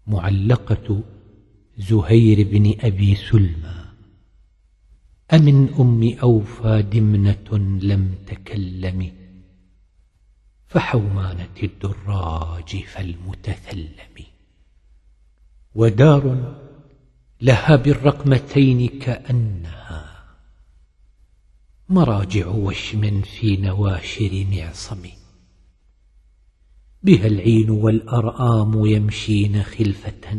معلقة زهير بن أبي سلمى. أمن أم أوفى دمنة لم تكلم، فحومانة الدراج فالمتثلم. ودار لها بالرقمتين كأنها مراجع وشم في نواشر معصم، بها العين والأرآم يمشين خلفة،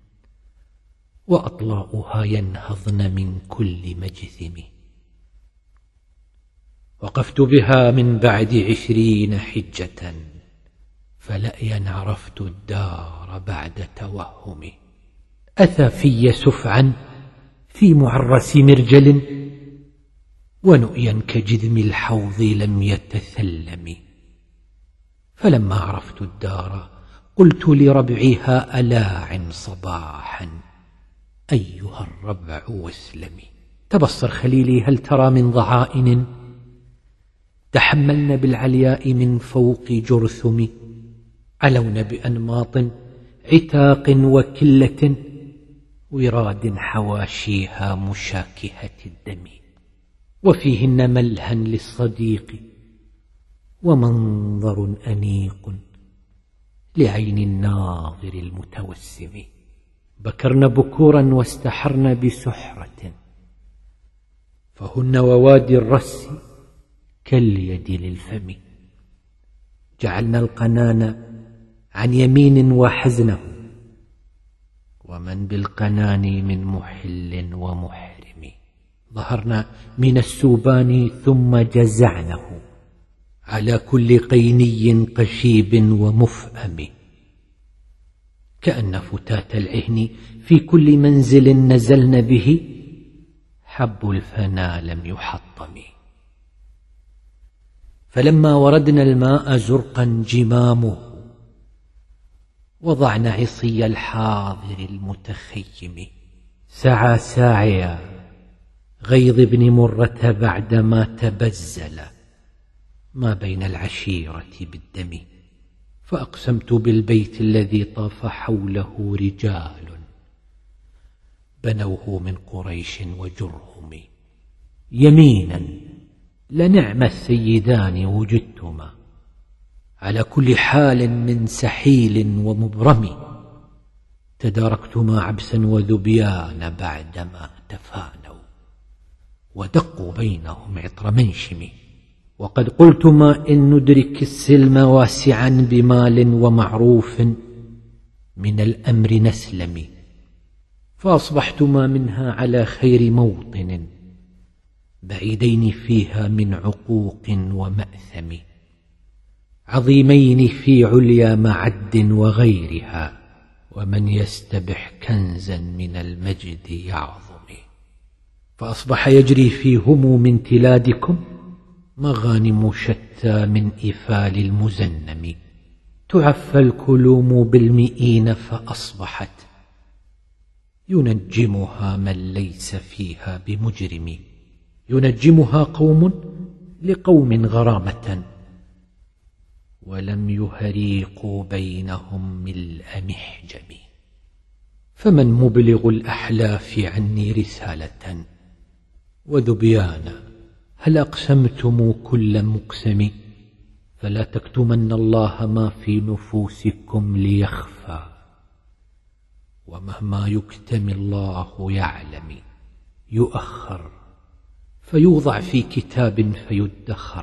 وأطلاؤها ينهضن من كل مجثم. وقفت بها من بعد 20 حجة، فلأيا عرفت الدار بعد توهم. أتى في سفعا في معرس مرجل، ونؤيا كجذم الحوض لم يتثلم. فلما عرفت الدار قلت لربعها ألاع صباحا، أيها الربع واسلمي. تبصر خليلي هل ترى من ضعائن، تحملن بالعلياء من فوق جرثم، علون بأنماط عتاق وكلة، وراد حواشيها مشاكهة الدم. وفيهن ملها للصديق ومنظر أنيق لعين الناظر المتوسم. بكرن بكورا واستحرن بسحرة، فهن ووادي الرس كاليد للفم. جعلنا القنان عن يمين وحزنه، ومن بالقنان من محل ومحرم. ظهرنا من السوبان ثم جزعنه، على كل قيني قشيب ومفأم. كأن فتات العهن في كل منزل نزلن به، حب الفنا لم يحطم. فلما وردنا الماء زرقا جمامه، وضعن عصي الحاضر المتخيم. سعى ساعيا غيظ بن مرة بعدما تبزل ما بين العشيرة بالدم. فأقسمت بالبيت الذي طاف حوله رجال بنوه من قريش وجرهم، يمينا لنعم السيدان وجدتما، على كل حال من سحيل ومبرم. تداركتما عبسا وذبيان بعدما تفانوا، ودقوا بينهم عطر منشم. وقد قلتما إن ندرك السلم واسعا بمال ومعروف، من الأمر نسلم. فأصبحتما منها على خير موطن، بعيدين فيها من عقوق ومأثم، عظيمين في عليا معد وغيرها. ومن يستبح كنزا من المجد يعظم. فأصبح يجري فيهم من تلادكم مغانم شتى من إفال المزنم. تعفى الكلوم بالمئين، فأصبحت ينجمها من ليس فيها بمجرم. ينجمها قوم لقوم غرامة، ولم يهريقوا بينهم ملء محجم. فمن مبلغ الأحلاف عني رسالة، وذبيانا هل أقسمتم كل مقسم؟ فلا تكتمن الله ما في نفوسكم ليخفى، ومهما يكتم الله يعلم. يؤخر فيوضع في كتاب فيدخر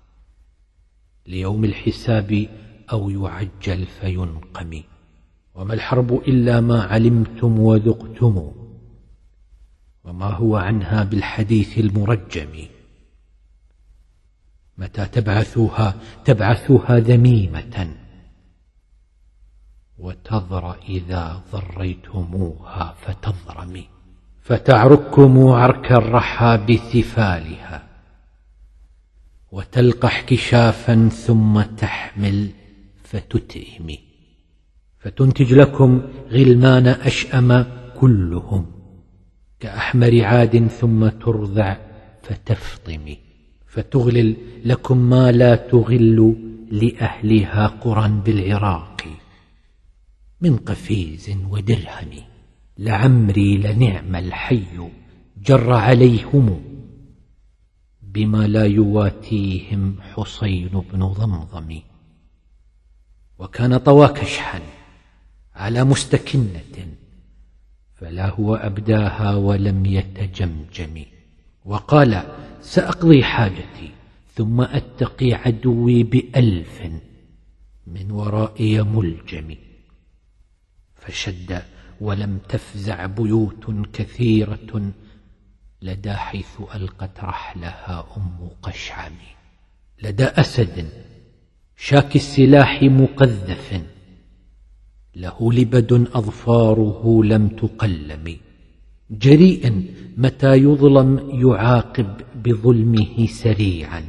ليوم الحساب، أو يعجل فينقم. وما الحرب إلا ما علمتم وذقتم، وما هو عنها بالحديث المرجم. متى تبعثوها ذميمة، وتضر إذا ضريتموها فتضرم. فتعركم عرك الرحى بثفالها، وتلقح كشافا ثم تحمل فتتئم. فتنتج لكم غلمان أشأم كلهم كأحمر عاد، ثم ترضع فتفطم. فتغلل لكم ما لا تغل لأهلها قرى بالعراق، من قفيز ودرهم. لعمري لنعم الحي جر عليهم، بما لا يواتيهم حسين بن ضمضم. وكان طوى كشحا على مستكنة، فلا هو أبداها ولم يتجمجم. وقال سأقضي حاجتي ثم أتقي عدوي ب1000 من ورائي ملجم. فشد ولم تفزع بيوت كثيرة لدى حيث ألقت رحلها أم قشعم. لدى أسد شاك السلاح مقذف، له لبد أظفاره لم تقلم. جريء متى يظلم يعاقب بظلمه سريعا،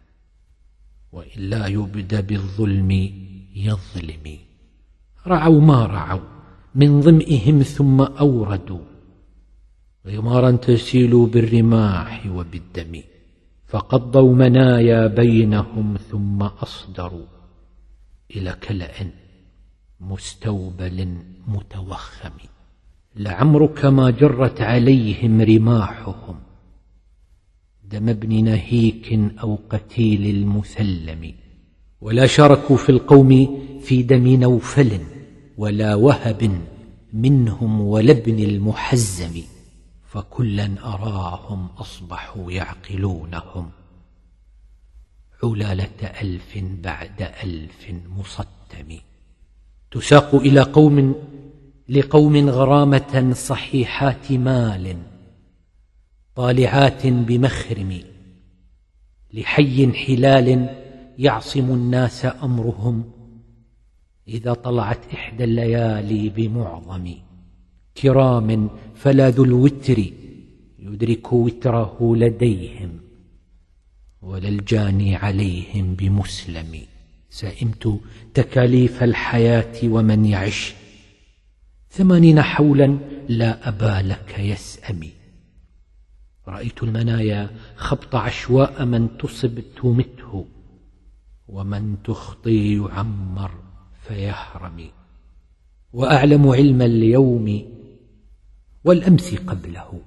وإلا يبدى بالظلم يظلم. رعوا ما رعوا من ظمئهم ثم أوردوا غمارا تسيل بالرماح وبالدم. فقضوا منايا بينهم ثم أصدروا إلى كلأ مستوبل متوخم. لعمرك ما جرت عليهم رماحهم دم ابن نهيك أو قتيل المثلم. ولا شاركوا في القوم في دم نوفل ولا وهب منهم ولا ابن المحزم. فكلا أراهم أصبحوا يعقلونهم علالة 1000 بعد 1000 مصتم. تساق إلى لقوم غرامة صحيحات مال طالعات بمخرم. لحي حلال يعصم الناس أمرهم إذا طلعت إحدى الليالي بمعظم. كرام فلا ذو الوتر يدرك وتره لديهم ولا الجاني عليهم بمسلم. سئمت تكاليف الحياة ومن يعش 80 حولا لا أبا لك يسأم. رأيت المنايا خبط عشواء من تصب تمته ومن تخطي يعمر فيهرم. وأعلم علم اليوم والأمس قبله،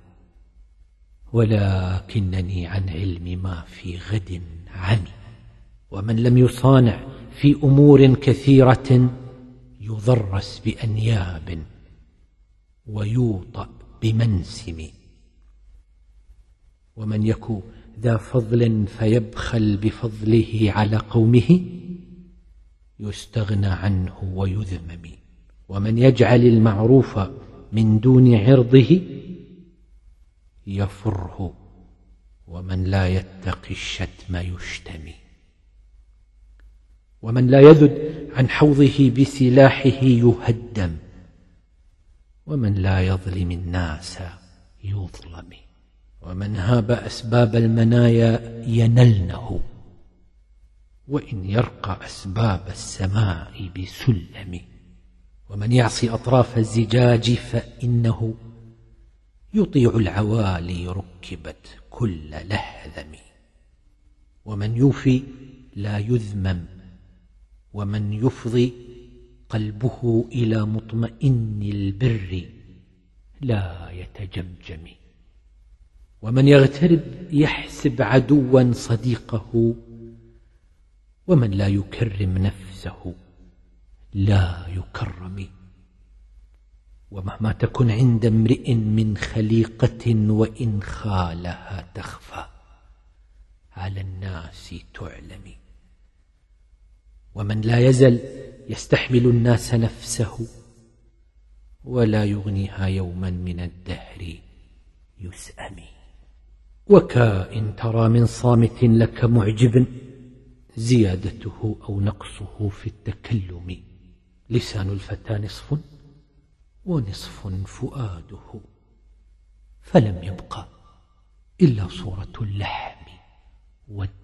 ولكنني عن علم ما في غد عمي. ومن لم يصانع في أمور كثيرة يضرس بأنياب ويوطأ بمنسم. ومن يكو ذا فضل فيبخل بفضله على قومه يستغنى عنه ويذمم. ومن يجعل المعروف من دون عرضه يفره، ومن لا يتقي الشتم يشتم. ومن لا يذد عن حوضه بسلاحه يهدم، ومن لا يظلم الناس يظلم. ومن هاب أسباب المنايا ينلنه، وإن يرقى أسباب السماء بسلم. ومن يعصي أطراف الزجاج فإنه يطيع العوالي ركبت كل لهذم. ومن يوفي لا يذمم، ومن يفضي قلبه إلى مطمئن البر لا يتجمجم. ومن يغترب يحسب عدوا صديقه، ومن لا يكرم نفسه لا يكرم. ومهما تكن عند امرئ من خليقة وإن خالها تخفى على الناس تعلم. ومن لا يزل يستحمل الناس نفسه ولا يغنيها يوما من الدهر يسأم. وكائن ترى من صامت لك معجب زيادته أو نقصه في التكلم. لسان الفتى نصف ونصف فؤاده، فلم يبق إلا صورة اللحم والدم.